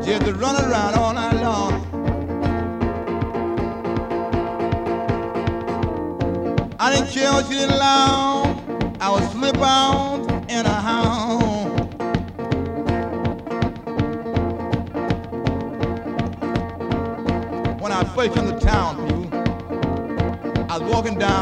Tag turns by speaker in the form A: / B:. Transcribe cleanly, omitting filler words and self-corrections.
A: just to run around all night long. I didn't care what she did long. I would slip out in a hound. When I first came to town, people, I was walking down